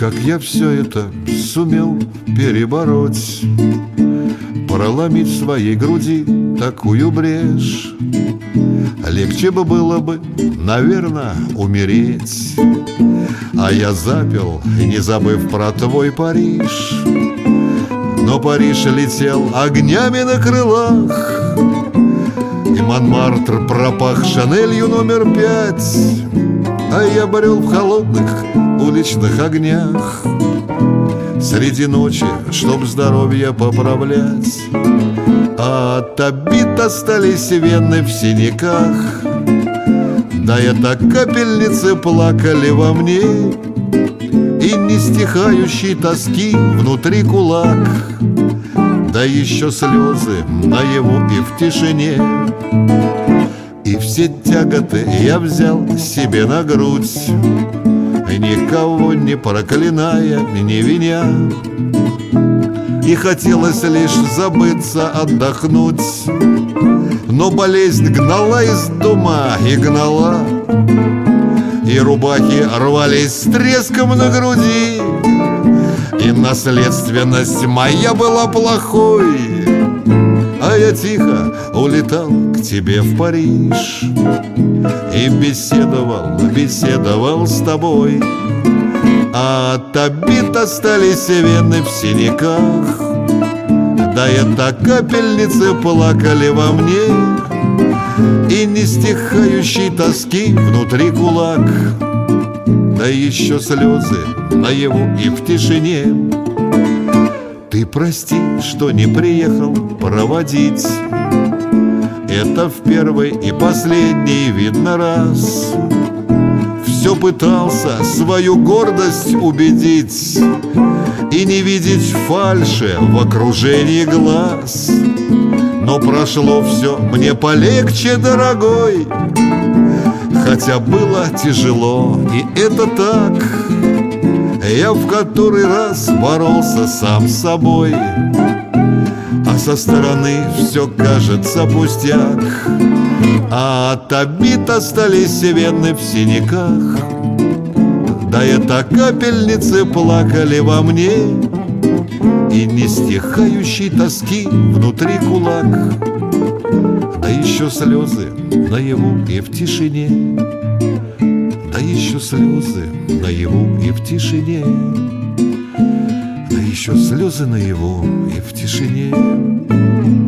Как я все это сумел перебороть, проломить в своей груди такую брешь. Легче бы было бы, наверное, умереть. А я запил, не забыв про твой Париж. Но Париж летел огнями на крылах, и Монмартр пропах Шанелью номер 5. А я брел в холодных уличных огнях среди ночи, чтоб здоровье поправлять. А от обид остались вены в синяках, да это капельницы плакали во мне, и не стихающей тоски внутри кулак, да еще слезы наяву и в тишине. И все тяготы я взял себе на грудь, никого не проклиная, не виня. И хотелось лишь забыться, отдохнуть, но болезнь гнала из дома и гнала, и рубахи рвались с треском на груди, и наследственность моя была плохой. А я тихо улетал к тебе в Париж и беседовал с тобой. А от обид остались вены в синяках, да это капельницы плакали во мне, и не стихающей тоски внутри кулак, да еще слезы наяву и в тишине. Ты прости, что не приехал проводить, это в первый и последний, видно, раз. Все пытался свою гордость убедить и не видеть фальши в окружении глаз. Но прошло все мне полегче, дорогой, хотя было тяжело, и это так. Я в который раз боролся сам с собой, а со стороны все кажется пустяк. А от обид остались вены в синяках, да это капельницы плакали во мне, и не стихающей тоски внутри кулак, да еще слезы наяву и в тишине, да еще слезы наяву и в тишине, да еще слезы наяву и в тишине.